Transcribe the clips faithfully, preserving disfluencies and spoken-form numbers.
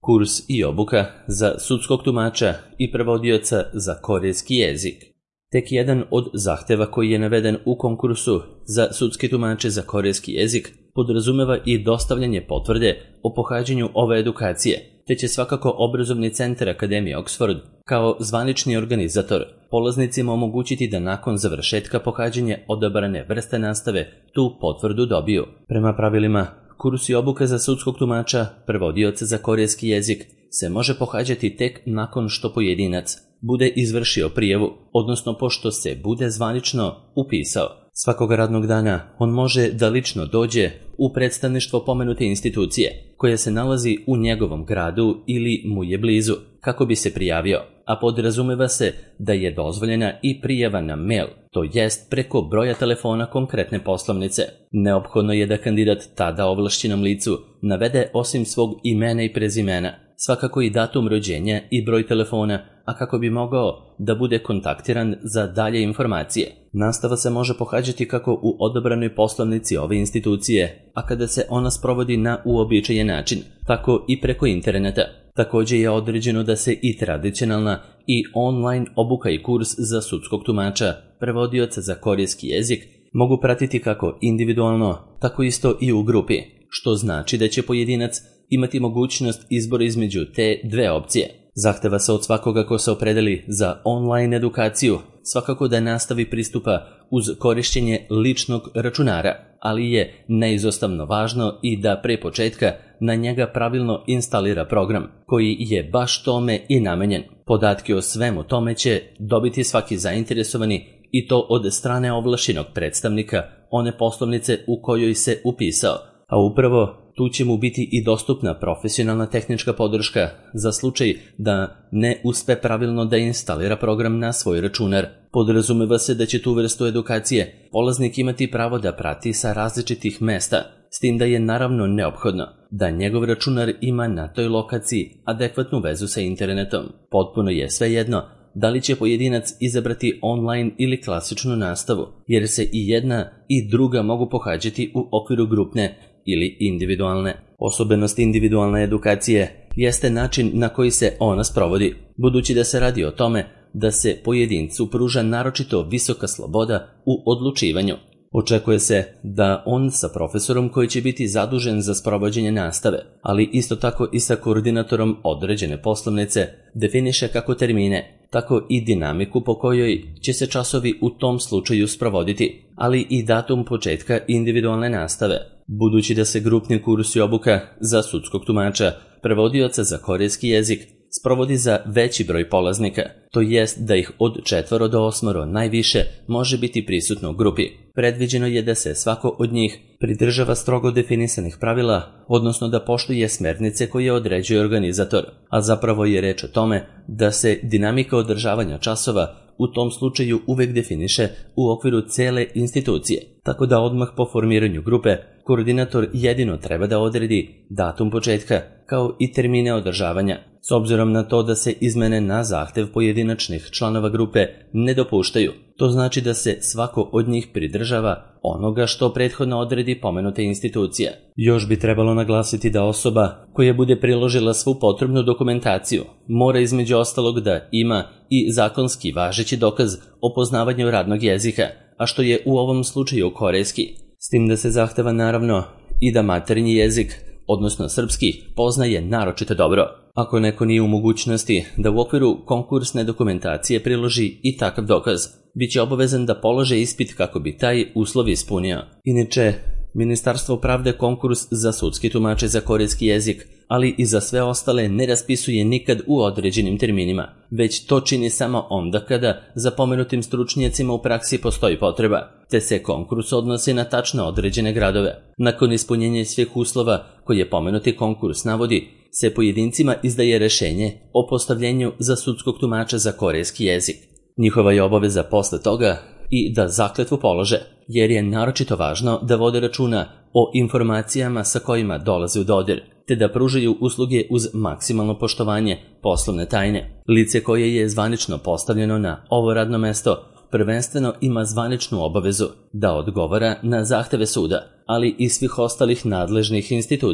Kurs i obuka za sudskog tumača i prevodioca za korejski jezik. Tek jedan od zahteva koji je naveden u konkursu za sudske tumače za korejski jezik podrazumeva i dostavljanje potvrde o pohađanju ove edukacije, te će svakako obrazovni centar Akademije Oxford kao zvanični organizator polaznicima omogućiti da nakon završetka pohađanja odabrane vrste nastave tu potvrdu dobiju. Prema pravilima, kurs i obuka za sudskog tumača, prevodioca za korejski jezik se može pohađati tek nakon što pojedinac bude izvršio prijavu, odnosno pošto se bude zvanično upisao. Svakog radnog dana on može da lično dođe u predstavništvo pomenute institucije, koja se nalazi u njegovom gradu ili mu je blizu, kako bi se prijavio, a podrazumeva se da je dozvoljena i prijava na mail, to jest preko broja telefona konkretne poslovnice. Neophodno je da kandidat tada ovlašćenom licu navede osim svog imena i prezimena, svakako i datum rođenja i broj telefona, a kako bi mogao da bude kontaktiran za dalje informacije. Nastava se može pohađati kako u odabranoj poslovnici ove institucije, a kada se ona sprovodi na uobičajen način, tako i preko interneta. Također je određeno da se i tradicionalna i online obuka i kurs za sudskog tumača, prevodioca za korejski jezik mogu pratiti kako individualno, tako isto i u grupi, što znači da će pojedinac imati mogućnost izbora između te dve opcije. Zahteva se od svakoga ko se opredeli za online edukaciju svakako da nastavi pristupa uz korišćenje ličnog računara, ali je neizostavno važno i da pre početka na njega pravilno instalira program koji je baš tome i namenjen. Podatke o svemu tome će dobiti svaki zainteresovani i to od strane ovlašćenog predstavnika one poslovnice u kojoj se upisao, a upravo tu će mu biti i dostupna profesionalna tehnička podrška za slučaj da ne uspe pravilno da instalira program na svoj računar. Podrazumeva se da će tu vrstu edukacije polaznik imati pravo da prati sa različitih mesta, s tim da je naravno neophodno da njegov računar ima na toj lokaciji adekvatnu vezu sa internetom. Potpuno je svejedno da li će pojedinac izabrati online ili klasičnu nastavu, jer se i jedna i druga mogu pohađati u okviru grupne ili individualne. Osobenost individualne edukacije jeste način na koji se ona sprovodi, budući da se radi o tome da se pojedincu pruža naročito visoka sloboda u odlučivanju. Očekuje se da on sa profesorom koji će biti zadužen za sprovođenje nastave, ali isto tako i sa koordinatorom određene poslovnice, definiše kako termine, tako i dinamiku po kojoj će se časovi u tom slučaju sprovoditi, ali i datum početka individualne nastave. Budući da se grupni kurs i obuka za sudskog tumača, prevodioca za korejski jezik sprovodi za veći broj polaznika, to jest da ih od četvoro do osmoro najviše može biti prisutno u grupi. Predviđeno je da se svako od njih pridržava strogo definisanih pravila, odnosno da poštuje smernice koje određuje organizator, a zapravo je reč o tome da se dinamika održavanja časova u tom slučaju uvek definiše u okviru cele institucije, tako da odmah po formiranju grupe koordinator jedino treba da odredi datum početka kao i termine održavanja. S obzirom na to da se izmene na zahtev pojedinačnih članova grupe ne dopuštaju, to znači da se svako od njih pridržava onoga što prethodno odredi pomenuta institucija. Još bi trebalo naglasiti da osoba koja bude priložila svu potrebnu dokumentaciju mora između ostalog da ima i zakonski važeći dokaz o poznavanju radnog jezika, a što je u ovom slučaju korejski, s tim da se zahteva naravno i da maternji jezik, odnosno srpski, poznaje naročito dobro. Ako neko nije u mogućnosti da u okviru konkursne dokumentacije priloži i takav dokaz, bit će obavezan da polože ispit kako bi taj uslov ispunio. Inače, Ministarstvo pravde konkurs za sudski tumače za korejski jezik, ali i za sve ostale ne raspisuje nikad u određenim terminima, već to čini samo onda kada za pomenutim stručnjacima u praksi postoji potreba, te se konkurs odnosi na tačno određene gradove. Nakon ispunjenja svih uslova koje pomenuti konkurs navodi, se pojedincima izdaje rešenje o postavljenju za sudskog tumača za korejski jezik. Njihova je obaveza posle toga i da zakletvu polože, jer je naročito važno da vode računa o informacijama sa kojima dolaze u dodir, te da pružaju usluge uz maksimalno poštovanje poslovne tajne. Lice koje je zvanično postavljeno na ovo radno mesto prvenstveno ima zvaničnu obavezu da odgovara na zahteve suda, ali i svih ostalih nadležnih institucija,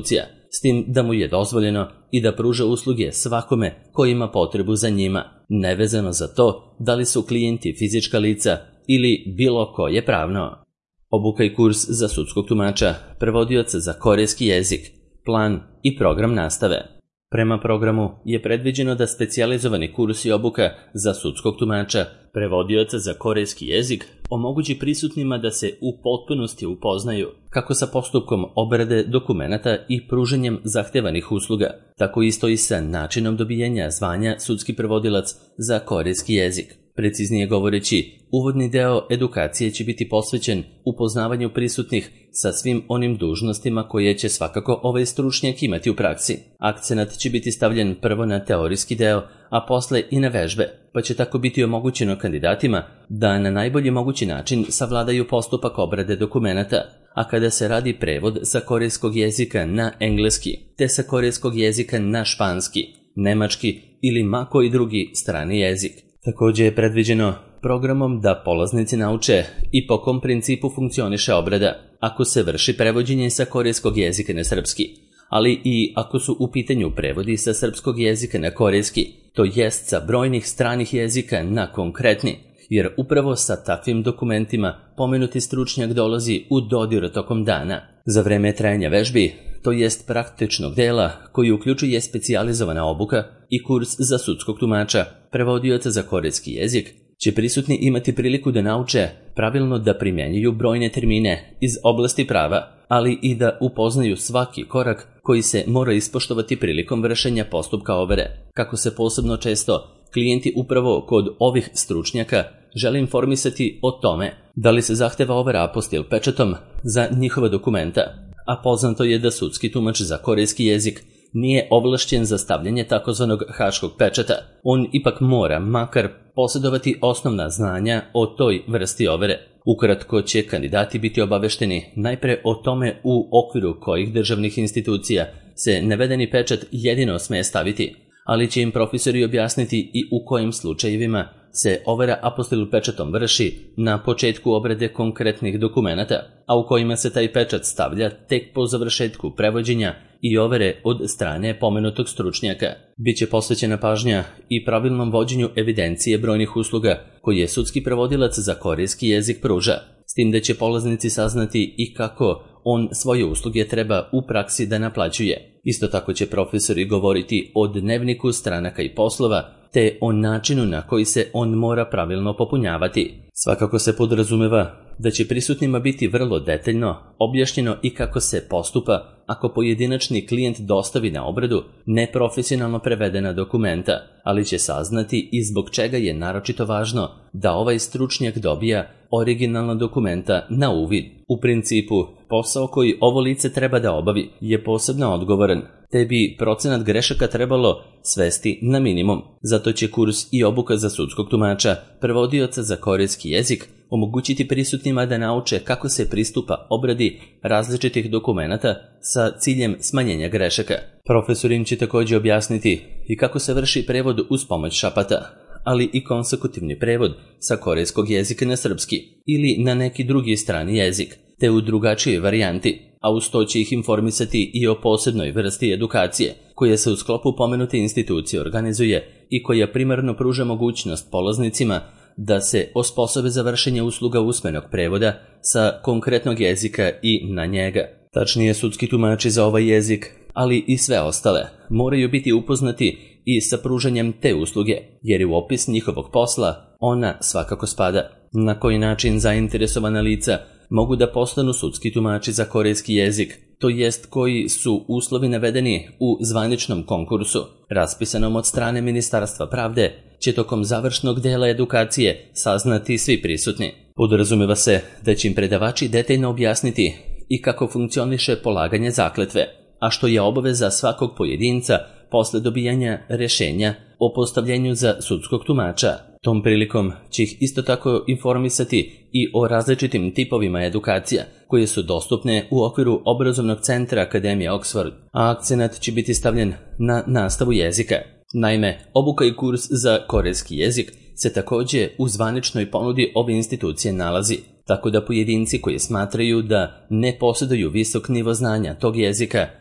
s tim da mu je dozvoljeno i da pruža usluge svakome ko ima potrebu za njima, nevezano za to da li su klijenti fizička lica ili bilo koje pravno. Obuka i kurs za sudskog tumača, prevodioca za korejski jezik, plan i program nastave. Prema programu je predviđeno da specijalizovani kurs i obuka za sudskog tumača, prevodioca za korejski jezik, omogući prisutnima da se u potpunosti upoznaju kako sa postupkom obrade dokumenata i pruženjem zahtevanih usluga, tako isto i sa načinom dobijanja zvanja sudski prevodilac za korejski jezik. Preciznije govoreći, uvodni deo edukacije će biti posvećen upoznavanju prisutnih sa svim onim dužnostima koje će svakako ovaj stručnjak imati u praksi. Akcenat će biti stavljen prvo na teorijski deo, a posle i na vežbe, pa će tako biti omogućeno kandidatima da na najbolji mogući način savladaju postupak obrade dokumenata, a kada se radi prevod sa korejskog jezika na engleski, te sa korejskog jezika na španski, nemački ili ma koji drugi strani jezik. Također je predviđeno programom da polaznici nauče i po kom principu funkcioniše obrada ako se vrši prevođenje sa korejskog jezika na srpski, ali i ako su u pitanju prevodi sa srpskog jezika na korejski, to jest sa brojnih stranih jezika na konkretni, jer upravo sa takvim dokumentima pomenuti stručnjak dolazi u dodir tokom dana. Za vreme trajanja vežbi, to jest praktičnog dela koji uključuje specijalizovana obuka i kurs za sudskog tumača, prevodioca za korejski jezik, će prisutni imati priliku da nauče pravilno da primjenjuju brojne termine iz oblasti prava, ali i da upoznaju svaki korak koji se mora ispoštovati prilikom vršenja postupka overe. Kako se posebno često klijenti upravo kod ovih stručnjaka žele informisati o tome da li se zahteva overa apostil pečatom za njihova dokumenta, a poznato je da sudski tumač za korejski jezik nije ovlašćen za stavljanje takozvanog haškog pečata. On ipak mora makar posjedovati osnovna znanja o toj vrsti overe. Ukratko će kandidati biti obavešteni najpre o tome u okviru kojih državnih institucija se navedeni pečat jedino sme staviti, ali će im profesori objasniti i u kojim slučajevima se overa apostil pečatom vrši na početku obrade konkretnih dokumenata, a u kojima se taj pečat stavlja tek po završetku prevođenja i overe od strane pomenutog stručnjaka. Biće posvećena pažnja i pravilnom vođenju evidencije brojnih usluga koje sudski prevodilac za korejski jezik pruža, s tim da će polaznici saznati i kako on svoje usluge treba u praksi da naplaćuje. Isto tako će profesori govoriti o dnevniku stranaka i poslova, te o načinu na koji se on mora pravilno popunjavati. Svakako se podrazumeva da će prisutnima biti vrlo detaljno objašnjeno i kako se postupa ako pojedinačni klijent dostavi na obradu neprofesionalno prevedena dokumenta, ali će saznati i zbog čega je naročito važno da ovaj stručnjak dobija originalna dokumenta na uvid. U principu, posao koji ovo lice treba da obavi je posebno odgovoran, te bi procenat grešaka trebalo svesti na minimum. Zato će kurs i obuka za sudskog tumača, prevodioca za korejski jezik, omogućiti prisutnima da nauče kako se pristupa obradi različitih dokumenata sa ciljem smanjenja grešaka. Profesor im će također objasniti i kako se vrši prevod uz pomoć šapata, ali i konsekutivni prevod sa korejskog jezika na srpski ili na neki drugi strani jezik, te u drugačijoj varijanti, a uz to će ih informisati i o posebnoj vrsti edukacije koja se u sklopu pomenute institucije organizuje i koja primarno pruža mogućnost polaznicima da se osposobe za vršenje usluga usmenog prevoda sa konkretnog jezika i na njega. Tačnije, sudski tumači za ovaj jezik, ali i sve ostale, moraju biti upoznati i sa pružanjem te usluge, jer je u opis njihovog posla ona svakako spada. Na koji način zainteresovana lica mogu da postanu sudski tumači za korejski jezik, to jest koji su uslovi navedeni u zvaničnom konkursu, raspisanom od strane Ministarstva pravde, će tokom završnog dela edukacije saznati svi prisutni. Podrazumeva se da će im predavači detaljno objasniti i kako funkcioniše polaganje zakletve, a što je obaveza svakog pojedinca posle dobijanja rešenja o postavljenju za sudskog tumača. Tom prilikom će ih isto tako informisati i o različitim tipovima edukacija koje su dostupne u okviru obrazovnog centra Akademije Oxford, a akcenat će biti stavljen na nastavu jezika. Naime, obuka i kurs za korejski jezik se također u zvaničnoj ponudi ove institucije nalazi, tako da pojedinci koji smatraju da ne posjeduju visok nivo znanja tog jezika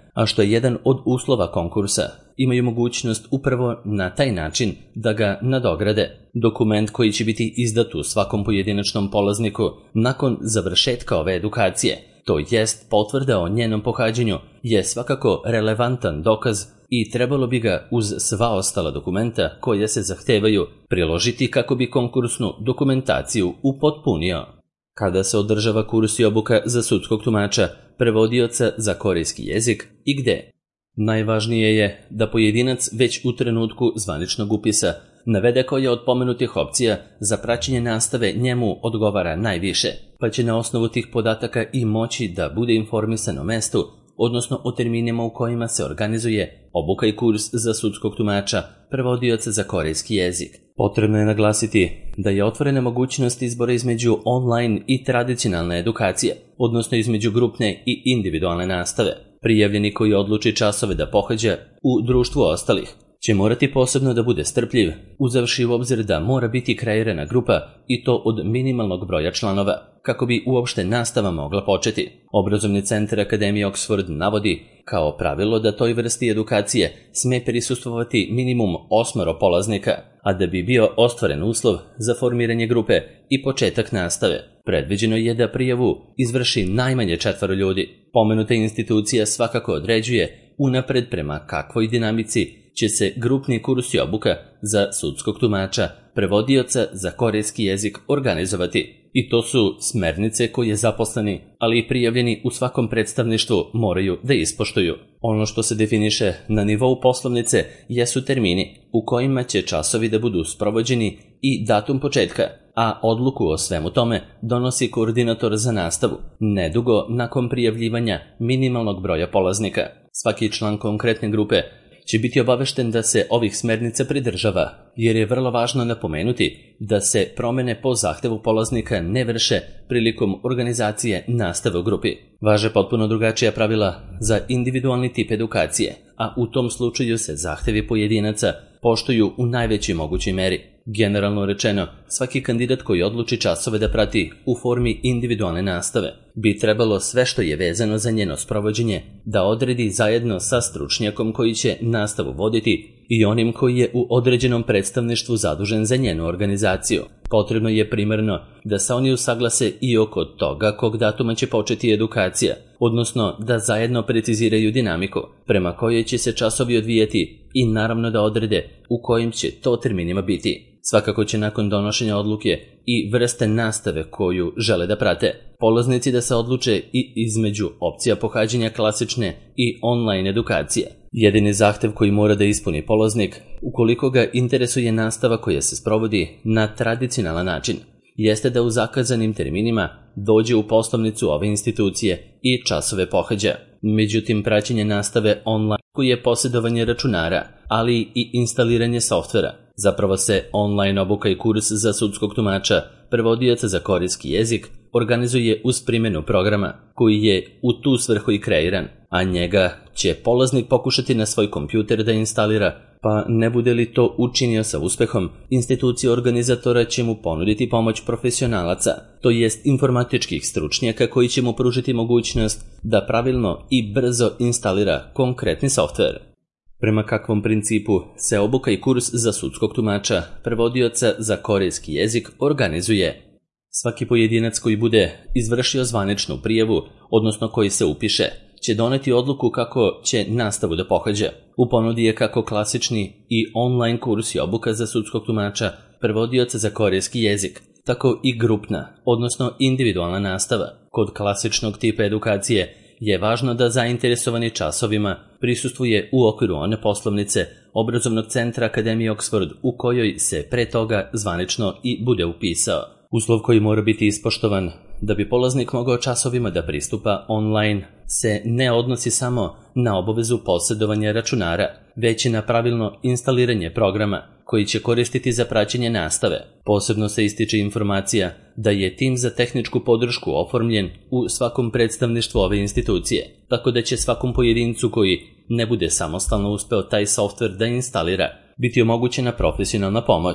a što je jedan od uslova konkursa, imaju mogućnost upravo na taj način da ga nadograde. Dokument koji će biti izdat u svakom pojedinačnom polazniku nakon završetka ove edukacije, to jest potvrda o njenom pohađanju, je svakako relevantan dokaz i trebalo bi ga uz sva ostala dokumenta koja se zahtevaju priložiti kako bi konkursnu dokumentaciju upotpunio. Kada se održava kurs i obuka za sudskog tumača, prevodioca za korejski jezik i gde? Najvažnije je da pojedinac već u trenutku zvaničnog upisa navede koja od pomenutih opcija za praćenje nastave njemu odgovara najviše, pa će na osnovu tih podataka i moći da bude informisan o mestu, odnosno o terminima u kojima se organizuje obuka i kurs za sudskog tumača, prevodioca za korejski jezik. Potrebno je naglasiti da je otvorena mogućnost izbora između online i tradicionalne edukacije, odnosno između grupne i individualne nastave. Prijavljeni koji odluči časove da pohađa u društvu ostalih će morati posebno da bude strpljiv, uzevši u obzir da mora biti kreirana grupa i to od minimalnog broja članova, kako bi uopšte nastava mogla početi. Obrazovni centar Akademije Oxford navodi kao pravilo da toj vrsti edukacije sme prisustvovati minimum osmoro polaznika, a da bi bio ostvaren uslov za formiranje grupe i početak nastave, predviđeno je da prijavu izvrši najmanje četvoro ljudi. Pomenuta institucija svakako određuje unapred prema kakvoj dinamici će se grupni kurs i obuka za sudskog tumača, prevodioca za korejski jezik organizovati. I to su smernice koje zaposleni, ali i prijavljeni u svakom predstavništvu moraju da ispoštuju. Ono što se definiše na nivou poslovnice jesu termini u kojima će časovi da budu sprovođeni i datum početka, a odluku o svemu tome donosi koordinator za nastavu, nedugo nakon prijavljivanja minimalnog broja polaznika. Svaki član konkretne grupe će biti obavešten da se ovih smernica pridržava, jer je vrlo važno napomenuti da se promene po zahtevu polaznika ne vrše prilikom organizacije nastave u grupi. Važe potpuno drugačija pravila za individualni tip edukacije, a u tom slučaju se zahtevi pojedinaca poštuju u najvećoj mogućoj meri. Generalno rečeno, svaki kandidat koji odluči časove da prati u formi individualne nastave bi trebalo sve što je vezano za njeno sprovođenje da odredi zajedno sa stručnjakom koji će nastavu voditi i onim koji je u određenom predstavništvu zadužen za njenu organizaciju. Potrebno je primarno da se oni usaglase i oko toga kog datuma će početi edukacija, odnosno da zajedno preciziraju dinamiku prema kojoj će se časovi odvijati i naravno da odrede u kojim će to terminima biti. Svakako će nakon donošenja odluke i vrste nastave koju žele da prate, polaznici da se odluče i između opcija pohađanja klasične i online edukacije. Jedini zahtev koji mora da ispuni polaznik, ukoliko ga interesuje nastava koja se sprovodi na tradicionalan način, jeste da u zakazanim terminima dođe u poslovnicu ove institucije i časove pohađa. Međutim, praćenje nastave online je posjedovanje računara, ali i instaliranje softvera. Zapravo se online obuka i kurs za sudskog tumača, prevodioca za korejski jezik, organizuje uz primjenu programa koji je u tu svrhu i kreiran, a njega će polaznik pokušati na svoj kompjuter da instalira, pa ne bude li to učinio sa uspehom, institucija organizatora će mu ponuditi pomoć profesionalaca, to jest informatičkih stručnjaka koji će mu pružiti mogućnost da pravilno i brzo instalira konkretni softver. Prema kakvom principu se obuka i kurs za sudskog tumača, prevodioca za korejski jezik organizuje? Svaki pojedinac koji bude izvršio zvaničnu prijavu, odnosno koji se upiše, će doneti odluku kako će nastavu da pohađa. U ponudi je kako klasični i online kurs i obuka za sudskog tumača, prevodioca za korejski jezik, tako i grupna, odnosno individualna nastava. Kod klasičnog tipa edukacije je važno da zainteresovani časovima prisustvuje u okviru one poslovnice Obrazovnog centra Akademije Oxford u kojoj se pre toga zvanično i bude upisao. Uslov koji mora biti ispoštovan da bi polaznik mogao časovima da pristupa online se ne odnosi samo na obavezu posjedovanja računara, već i na pravilno instaliranje programa koji će koristiti za praćenje nastave. Posebno se ističe informacija da je tim za tehničku podršku oformljen u svakom predstavništvu ove institucije, tako da će svakom pojedincu koji ne bude samostalno uspeo taj softver da instalira biti omogućena profesionalna pomoć.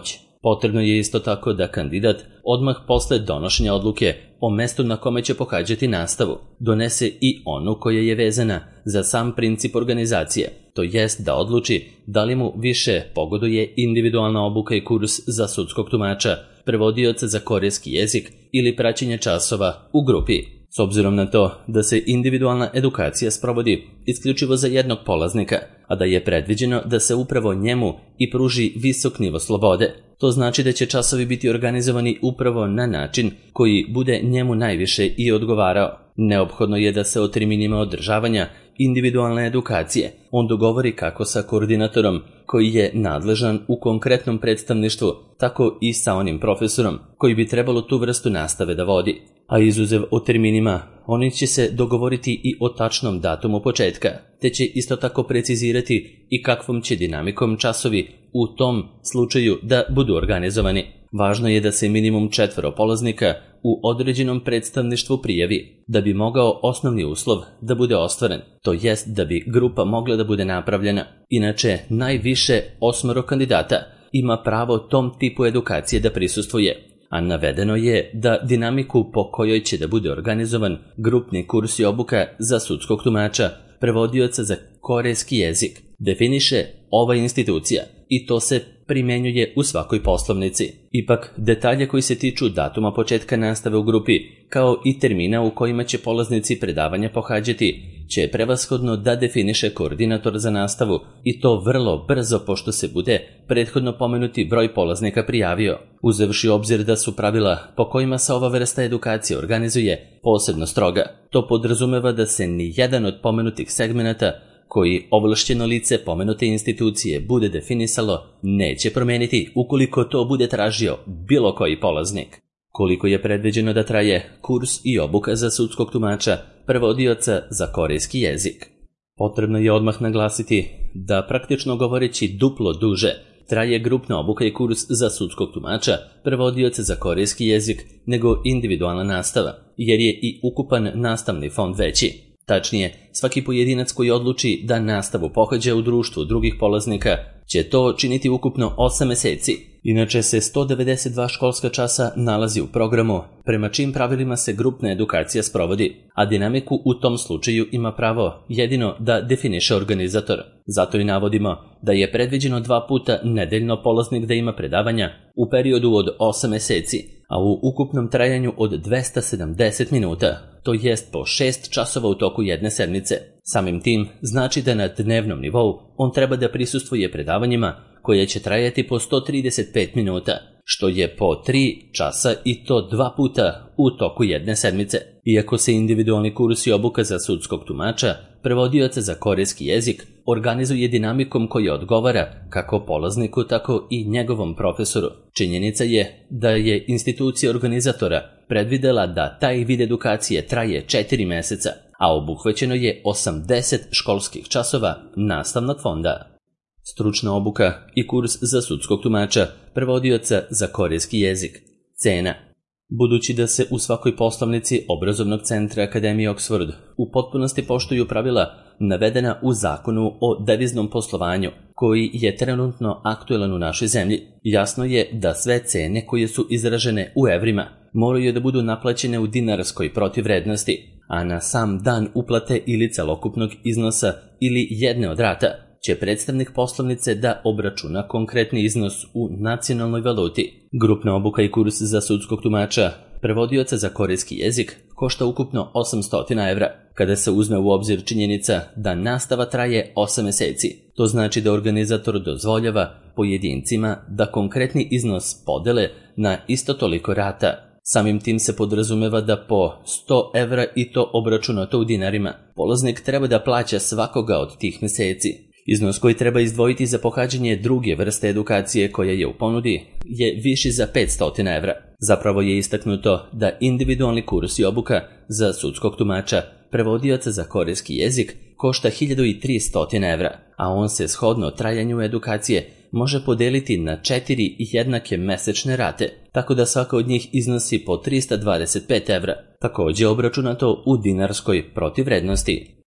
Potrebno je isto tako da kandidat odmah posle donošenja odluke o mestu na kome će pohađati nastavu donese i onu koja je vezana za sam princip organizacije, to jest da odluči da li mu više pogoduje individualna obuka i kurs za sudskog tumača, prevodioca za korejski jezik ili praćenje časova u grupi. S obzirom na to da se individualna edukacija sprovodi isključivo za jednog polaznika, a da je predviđeno da se upravo njemu i pruži visok nivo slobode, to znači da će časovi biti organizovani upravo na način koji bude njemu najviše i odgovarao. Neophodno je da se o terminima održavanja individualne edukacije on dogovori kako sa koordinatorom koji je nadležan u konkretnom predstavništvu, tako i sa onim profesorom koji bi trebalo tu vrstu nastave da vodi. A izuzev o terminima, oni će se dogovoriti i o tačnom datumu početka, te će isto tako precizirati i kakvom će dinamikom časovi u tom slučaju da budu organizovani. Važno je da se minimum četvoro polaznika u određenom predstavništvu prijavi, da bi mogao osnovni uslov da bude ostvaren, to jest da bi grupa mogla da bude napravljena. Inače, najviše osmoro kandidata ima pravo tom tipu edukacije da prisustvuje, a navedeno je da dinamiku po kojoj će da bude organizovan grupni kurs i obuka za sudskog tumača, prevodioca za korejski jezik, definiše ova institucija i to se primjenjuje u svakoj poslovnici. Ipak, detalje koji se tiču datuma početka nastave u grupi, kao i termina u kojima će polaznici predavanja pohađati, će prevashodno da definiše koordinator za nastavu i to vrlo brzo pošto se bude prethodno pomenuti broj polaznika prijavio. Uzevši obzir da su pravila po kojima se ova vrsta edukacije organizuje posebno stroga, to podrazumeva da se ni jedan od pomenutih segmenata koji ovlašćeno lice pomenute institucije bude definisalo neće promeniti ukoliko to bude tražio bilo koji polaznik. Koliko je predviđeno da traje kurs i obuka za sudskog tumača, prevodioca za korejski jezik? Potrebno je odmah naglasiti da praktično govoreći duplo duže traje grupna obuka i kurs za sudskog tumača, prevodioca za korejski jezik, nego individualna nastava, jer je i ukupan nastavni fond veći. Tačnije, svaki pojedinac koji odluči da nastavu pohađa u društvu drugih polaznika će to činiti ukupno osam meseci. Inače se sto devedeset dva školska časa nalazi u programu, prema čim pravilima se grupna edukacija sprovodi, a dinamiku u tom slučaju ima pravo jedino da definiše organizator. Zato i navodimo da je predviđeno dva puta nedeljno polaznik da ima predavanja u periodu od osam meseci, a u ukupnom trajanju od dvesta sedamdeset minuta, to jest po šest časova u toku jedne sedmice. Samim tim znači da na dnevnom nivou on treba da prisustvuje predavanjima koje će trajati po sto trideset pet minuta, što je po tri časa i to dva puta u toku jedne sedmice. Iako se individualni kurs i obuka za sudskog tumača, prevodioca za korejski jezik, organizuje dinamikom koja odgovara kako polazniku, tako i njegovom profesoru. Činjenica je da je institucija organizatora predvidela da taj vid edukacije traje četiri meseca, a obuhvaćeno je osamdeset školskih časova nastavnog fonda. Stručna obuka i kurs za sudskog tumača, prevodioca za korejski jezik. Cena. Budući da se u svakoj poslovnici obrazovnog centra Akademije Oxford u potpunosti poštuju pravila navedena u zakonu o deviznom poslovanju, koji je trenutno aktuelan u našoj zemlji, jasno je da sve cene koje su izražene u evrima moraju da budu naplaćene u dinarskoj protivvrednosti, a na sam dan uplate ili celokupnog iznosa ili jedne od rata će predstavnik poslovnice da obračuna konkretni iznos u nacionalnoj valuti. Grupna obuka i kurs za sudskog tumača, prevodioca za korejski jezik, košta ukupno osamsto evra. Kada se uzme u obzir činjenica da nastava traje osam meseci, to znači da organizator dozvoljava pojedincima da konkretni iznos podele na isto toliko rata. Samim tim se podrazumeva da po sto evra i to obračunato u dinarima, polaznik treba da plaća svakoga od tih meseci. Iznos koji treba izdvojiti za pohađanje druge vrste edukacije koja je u ponudi je viši za petsto evra. Zapravo je istaknuto da individualni kurs i obuka za sudskog tumača, prevodioca za korejski jezik, košta hiljadu tristo evra, a on se shodno trajanju edukacije može podeliti na četiri jednake mesečne rate, tako da svaka od njih iznosi po trista dvadeset pet evra, također obračunato u dinarskoj protivvrednosti.